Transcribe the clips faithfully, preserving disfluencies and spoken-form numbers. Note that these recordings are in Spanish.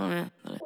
Muy dale.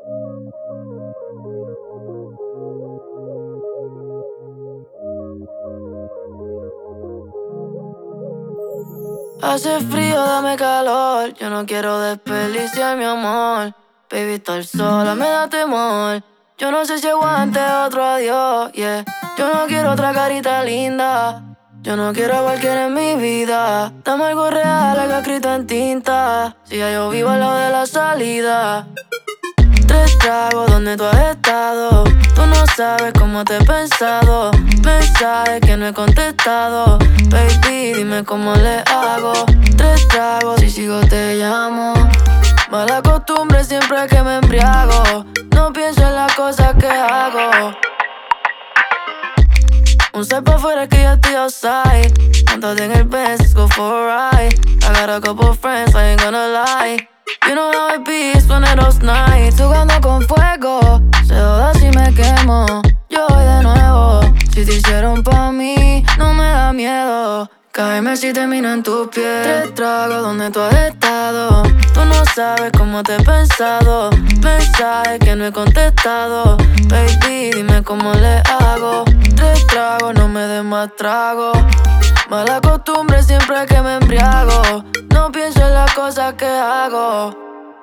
Hace frío, dame calor. Yo no quiero desperdiciar mi amor. Baby, estar sola me da temor. Yo no sé si aguante otro adiós, yeah. Yo no quiero otra carita linda. Yo no quiero a cualquiera en mi vida. Dame algo real, algo escrito en tinta. Si ya yo vivo al lado de la salida. Tres tragos, ¿dónde tú has estado? Tú no sabes cómo te he pensado. Mensajes que no he contestado. Baby, dime cómo le hago. Tres tragos, si sigo te llamo. Mala costumbre siempre que me embriago. No pienso en las cosas que hago. Un side pa' afuera que yo estoy outside. Montate en el Benz, let's go for a ride. I got a couple friends, I ain't gonna lie. You know how it be, it's one of those nights. Jugando con fuego, se joda si me quemo. Yo voy de nuevo, si te hicieron pa' mí, no me da miedo. Cáeme si termino en tus pies. Tres tragos, ¿dónde tú has estado? Tú no sabes cómo te he pensado. Mensajes que no he contestado. Baby, dime cómo le hago. Tres tragos, no me des más trago. Mala costumbre siempre que me embriago. No pienso en las cosas que hago.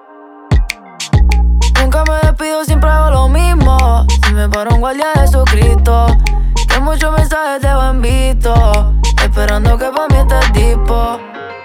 Nunca me despido, siempre hago lo mismo. Si me para un guardia de Jesucristo, que muchos mensajes te van visto, esperando que pa' mí estés dispo.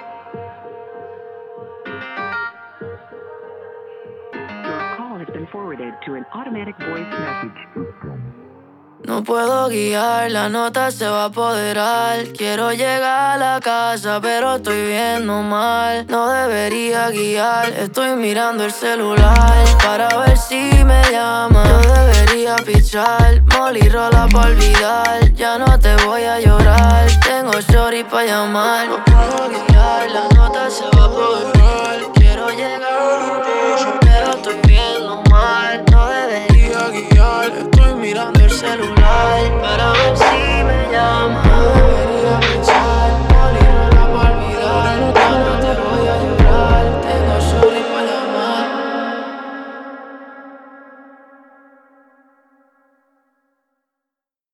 Your call has been forwarded to an automatic voice message. No puedo guiar, la nota se va a apoderar. Quiero llegar a la casa, pero estoy viendo mal. No debería guiar, estoy mirando el celular para ver si me llama. Yo debería pichar, molly rola pa' olvidar. Ya no te voy a llorar, tengo shorty pa' llamar. No puedo guiar, la nota se va a apoderar. Quiero llegar a la casa, pero estoy viendo mal. No debería guiar, estoy mirando el celular